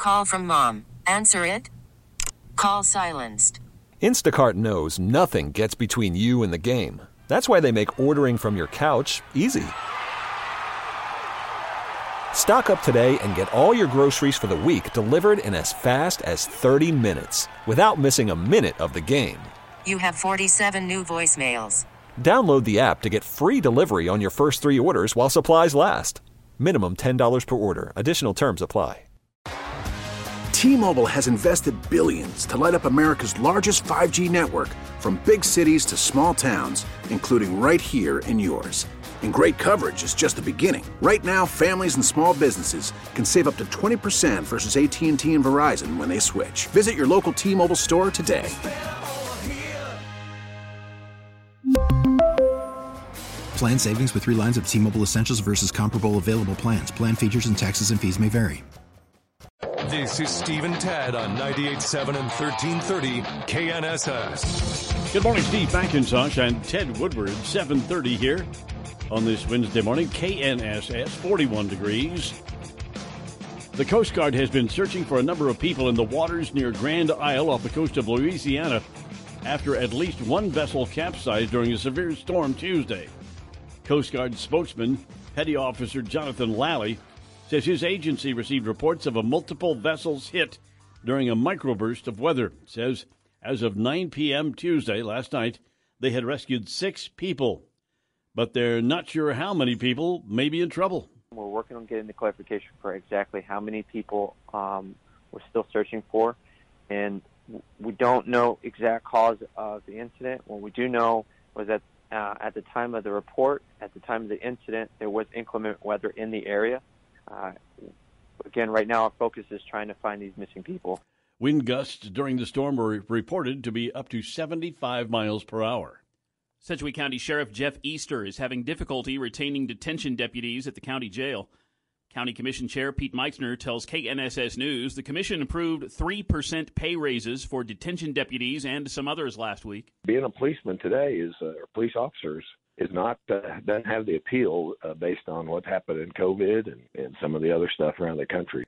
Call from mom. Answer it. Call silenced. Instacart knows nothing gets between you and the game. That's why they make ordering from your couch easy. Stock up today and get all your groceries for the week delivered in as fast as 30 minutes without missing a minute of the game. You have 47 new voicemails. Download the app to get free delivery on your first 3 orders while supplies last. Minimum $10 per order. Additional terms apply. T-Mobile has invested billions to light up America's largest 5G network, from big cities to small towns, including right here in yours. And great coverage is just the beginning. Right now, families and small businesses can save up to 20% versus AT&T and Verizon when they switch. Visit your local T-Mobile store today. Plan savings with 3 lines of T-Mobile Essentials versus comparable available plans. Plan features and taxes and fees may vary. This is Steve and Ted on 98.7 and 1330 KNSS. Good morning, Steve McIntosh and Ted Woodward, 7:30 here on this Wednesday morning. KNSS, 41 degrees. The Coast Guard has been searching for a number of people in the waters near Grand Isle off the coast of Louisiana after at least one vessel capsized during a severe storm Tuesday. Coast Guard spokesman, Petty Officer Jonathan Lally, says his agency received reports of a multiple vessels hit during a microburst of weather. Says as of 9 p.m. Tuesday, last night, they had rescued 6 people, but they're not sure how many people may be in trouble. We're working on getting the clarification for exactly how many people we're still searching for, and we don't know exact cause of the incident. What we do know was that at the time of the report, at the time of the incident, there was inclement weather in the area. Again, right now our focus is trying to find these missing people. Wind gusts during the storm were reported to be up to 75 miles per hour. Sedgwick County Sheriff Jeff Easter is having difficulty retaining detention deputies at the county jail. County Commission Chair Pete Meitzner tells KNSS News the commission approved 3% pay raises for detention deputies and some others last week. Being a policeman today or police officers is not doesn't have the appeal based on what happened in COVID and some of the other stuff around the country.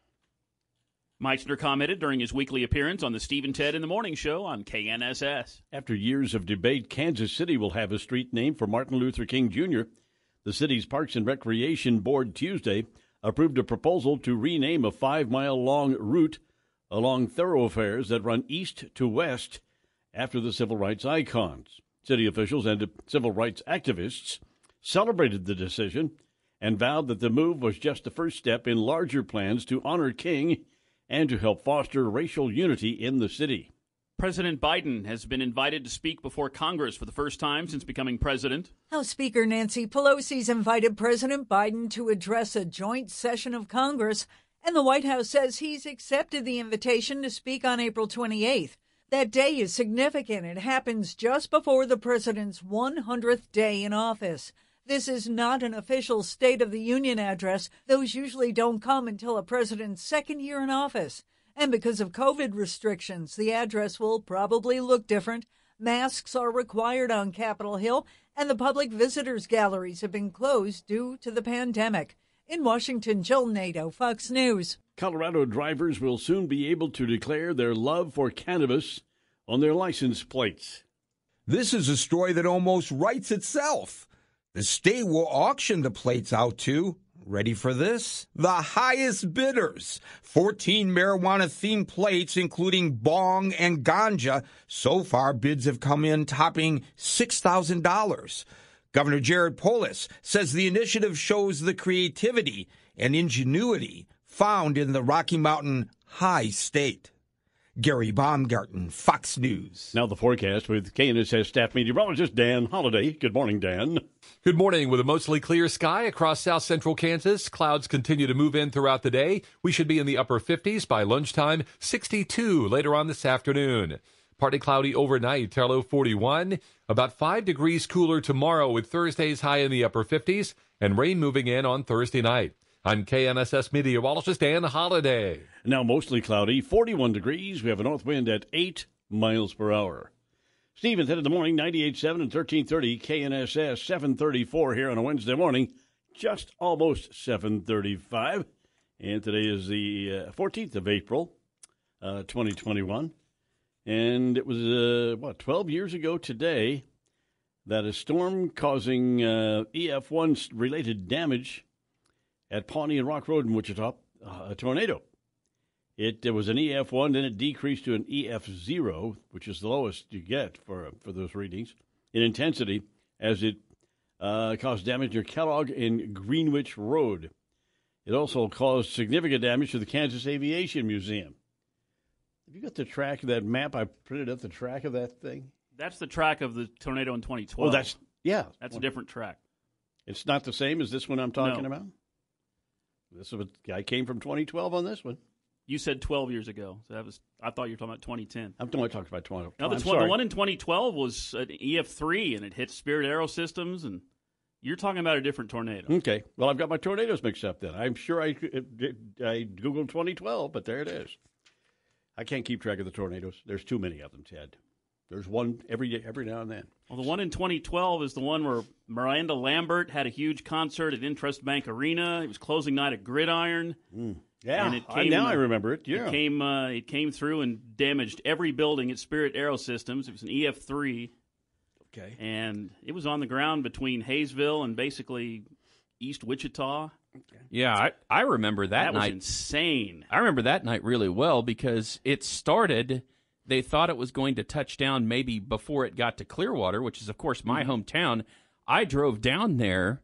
Meitzner commented during his weekly appearance on the Steve and Ted in the Morning Show on KNSS. After years of debate, Kansas City will have a street named for Martin Luther King Jr. The city's Parks and Recreation Board Tuesday approved a proposal to rename a 5-mile-long route along thoroughfares that run east to west after the civil rights icons. City officials and civil rights activists celebrated the decision and vowed that the move was just the first step in larger plans to honor King and to help foster racial unity in the city. President Biden has been invited to speak before Congress for the first time since becoming president. House Speaker Nancy Pelosi's invited President Biden to address a joint session of Congress, and the White House says he's accepted the invitation to speak on April 28th. That day is significant. It happens just before the president's 100th day in office. This is not an official State of the Union address. Those usually don't come until a president's second year in office. And because of COVID restrictions, the address will probably look different. Masks are required on Capitol Hill, and the public visitors galleries have been closed due to the pandemic. In Washington, Jill Nato, Fox News. Colorado drivers will soon be able to declare their love for cannabis on their license plates. This is a story that almost writes itself. The state will auction the plates out to, ready for this, the highest bidders. 14 marijuana-themed plates, including bong and ganja. So far, bids have come in topping $6,000. Governor Jared Polis says the initiative shows the creativity and ingenuity found in the Rocky Mountain High State. Gary Baumgarten, Fox News. Now the forecast with KNSS staff meteorologist Dan Holliday. Good morning, Dan. Good morning. With a mostly clear sky across south central Kansas, clouds continue to move in throughout the day. We should be in the upper 50s by lunchtime, 62 later on this afternoon. Partly cloudy overnight, low 41. About 5 degrees cooler tomorrow with Thursday's high in the upper 50s and rain moving in on Thursday night. I'm KNSS meteorologist Dan Holliday. Now mostly cloudy, 41 degrees. We have a north wind at 8 miles per hour. Stevens head of the morning, 98.7 and 1330 KNSS, 7:34 here on a Wednesday morning. Just almost 7:35. And today is the 14th of April, 2021. And it was, 12 years ago today that a storm causing EF1 related damage at Pawnee and Rock Road in Wichita, a tornado. It was an EF1, then it decreased to an EF0, which is the lowest you get for those readings, in intensity, as it caused damage near Kellogg and Greenwich Road. It also caused significant damage to the Kansas Aviation Museum. Have you got the track of that map? I printed up the track of that thing. That's the track of the tornado in 2012. Oh, that's a different track. It's not the same as this one I'm talking about? This guy came from 2012 on this one. You said 12 years ago. So I thought you were talking about 2010. I'm talking about 20. No, the one in 2012 was an EF3, and it hit Spirit Aerosystems, and you're talking about a different tornado. Okay. Well, I've got my tornadoes mixed up then. I'm sure I Googled 2012, but there it is. I can't keep track of the tornadoes. There's too many of them, Ted. There's one every now and then. Well, the one in 2012 is the one where Miranda Lambert had a huge concert at Interest Bank Arena. It was closing night at Gridiron. Yeah, and now I remember it. Yeah, it came through and damaged every building at Spirit Aerosystems. It was an EF3. Okay. And it was on the ground between Hayesville and basically East Wichita. Okay. Yeah, I remember that night. That was insane. I remember that night really well because it started, they thought it was going to touch down maybe before it got to Clearwater, which is, of course, my hometown. I drove down there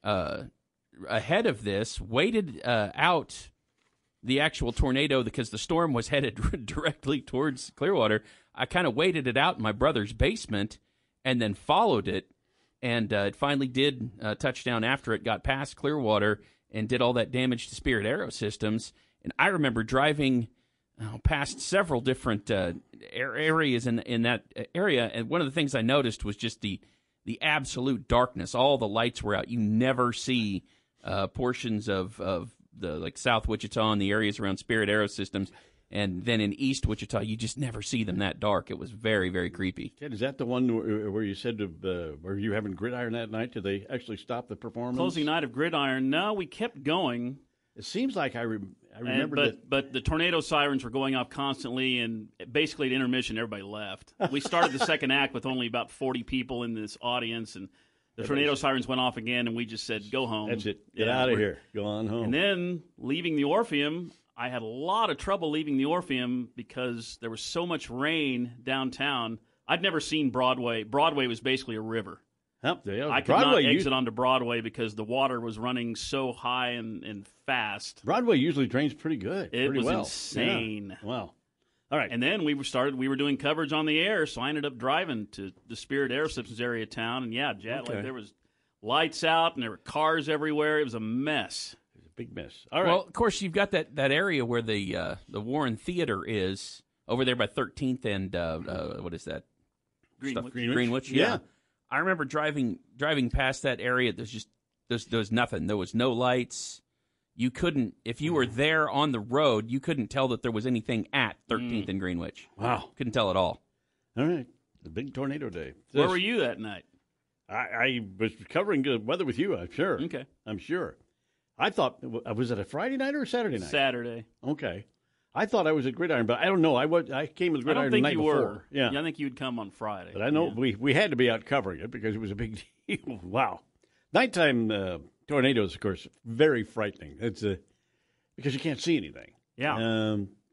ahead of this, waited out the actual tornado because the storm was headed directly towards Clearwater. I kind of waited it out in my brother's basement and then followed it, and it finally did touch down after it got past Clearwater and did all that damage to Spirit Aerosystems. And I remember driving past several different areas in that area, and one of the things I noticed was just the absolute darkness. All the lights were out. You never see portions of the South Wichita and the areas around Spirit Aerosystems. And then in East Wichita, you just never see them that dark. It was very, very creepy. Ted, is that the one where you said were you having Gridiron that night? Did they actually stop the performance? Closing night of Gridiron. No, we kept going. It seems like I remember but the tornado sirens were going off constantly, and basically at intermission, everybody left. We started the second act with only about 40 people in this audience, and the tornado sirens went off again, and we just said, go home. That's it. Get out of here. Go on home. And then leaving the Orpheum, I had a lot of trouble leaving the Orpheum because there was so much rain downtown. I'd never seen Broadway. Broadway was basically a river. I could not exit onto Broadway because the water was running so high and fast. Broadway usually drains pretty good. It was well. insane. Yeah. Wow. All right. And then we were doing coverage on the air, so I ended up driving to the Spirit Aerosystems area of town. And yeah, there was lights out and there were cars everywhere. It was a mess. Big mess. All right. Well, of course, you've got that area where the Warren Theater is over there by 13th and what is that? Greenwich. Yeah. I remember driving past that area. There was nothing. There was no lights. You couldn't, if you were there on the road, you couldn't tell that there was anything at 13th and Greenwich. Wow. Couldn't tell at all. All right. The big tornado day. Where were you that night? I was covering good weather with you, I'm sure. Okay. I'm sure. I thought, was it a Friday night or a Saturday night? Saturday. Okay. I thought I was at Gridiron, but I don't know. I came with Gridiron the night before. I don't think you were. Yeah. I think you'd come on Friday. But I know we had to be out covering it because it was a big deal. Wow. Nighttime tornadoes, of course, very frightening. It's because you can't see anything. Yeah.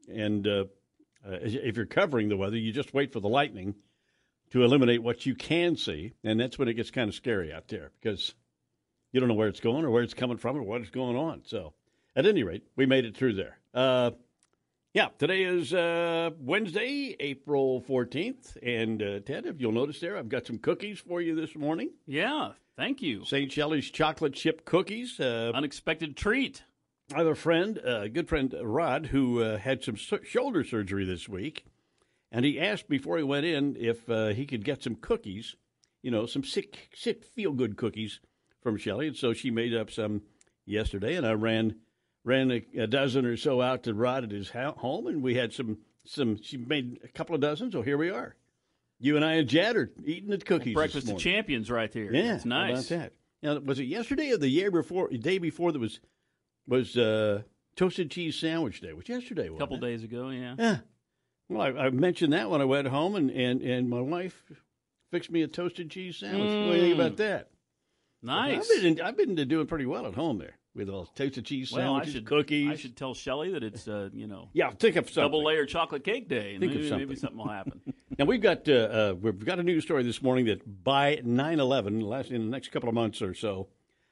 If you're covering the weather, you just wait for the lightning to eliminate what you can see, and that's when it gets kind of scary out there because you don't know where it's going or where it's coming from or what is going on. So, at any rate, we made it through there. Today is Wednesday, April 14th. And, Ted, if you'll notice there, I've got some cookies for you this morning. Yeah, thank you. St. Shelley's chocolate chip cookies. Unexpected treat. I have a friend, a good friend, Rod, who had some shoulder surgery this week. And he asked before he went in if he could get some cookies, some sick feel-good cookies from Shelley. And so she made up some yesterday, and I ran a dozen or so out to Rod at his home, and we had some. She made a couple of dozen, so here we are. You and I and Jad are eating the cookies. Breakfast of champions, right here. Yeah, it's nice. How about that? Now, was it yesterday or the day before that was Toasted cheese sandwich day. It was yesterday, wasn't A couple it? days ago, yeah. Yeah. Well, I mentioned that when I went home, and my wife fixed me a toasted cheese sandwich. What do you think about that? Nice. I've been doing pretty well at home there with all toasted cheese sandwiches, cookies. I should tell Shelley that it's Yeah, think of something. double layer chocolate cake day. And Think of maybe something. something will happen. Now we've got a news story this morning that by 9/11, in the next couple of months or so,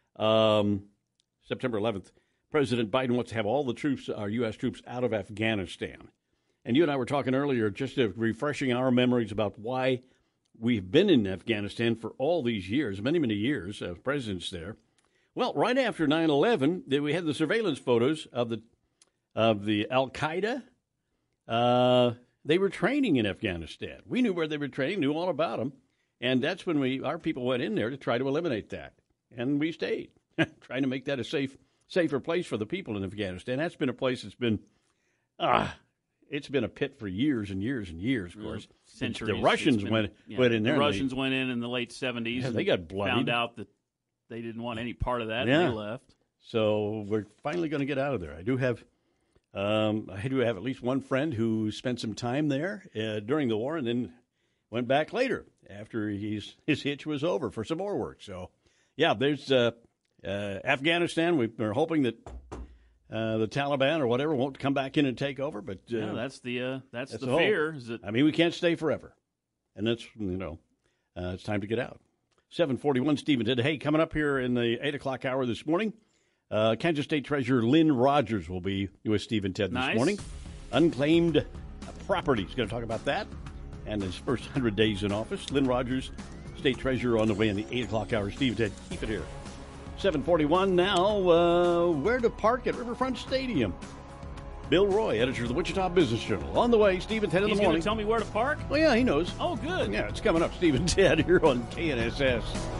September 11th, President Biden wants to have all the troops, our U.S. troops, out of Afghanistan. And you and I were talking earlier, just refreshing our memories about why we've been in Afghanistan for all these years, many, many years of presidents there. Well, right after 9/11, we had the surveillance photos of the Al-Qaeda. They were training in Afghanistan. We knew where they were training, knew all about them. And that's when our people went in there to try to eliminate that. And we stayed, trying to make that a safer place for the people in Afghanistan. That's been a place that's been, it's been a pit for years and years and years, of course. Centuries. The Russians went in there. The Russians went in the late 70s. Yeah, and they got bloodied. Found out that they didn't want any part of that, Yeah. and they left. So we're finally going to get out of there. I do have at least one friend who spent some time there during the war and then went back later after his hitch was over for some more work. So, yeah, there's Afghanistan. We're hoping that the Taliban or whatever won't come back in and take over. But that's the hope. fear. Is that we can't stay forever, and that's it's time to get out. 7:41. Stephen said, "Hey, coming up here in the 8 o'clock hour this morning, Kansas State Treasurer Lynn Rogers will be with Steve and Ted this morning. Unclaimed property. He's going to talk about that and his first 100 days in office. Lynn Rogers, State Treasurer, on the way in the 8 o'clock hour. Steve and Ted, keep it here. 7:41 now. Where to park at Riverfront Stadium? Bill Roy, editor of the Wichita Business Journal. On the way, Steve and Ted in the morning. He's going to tell me where to park? Well, yeah, he knows. Oh, good. Yeah, it's coming up. Steve and Ted here on KNSS.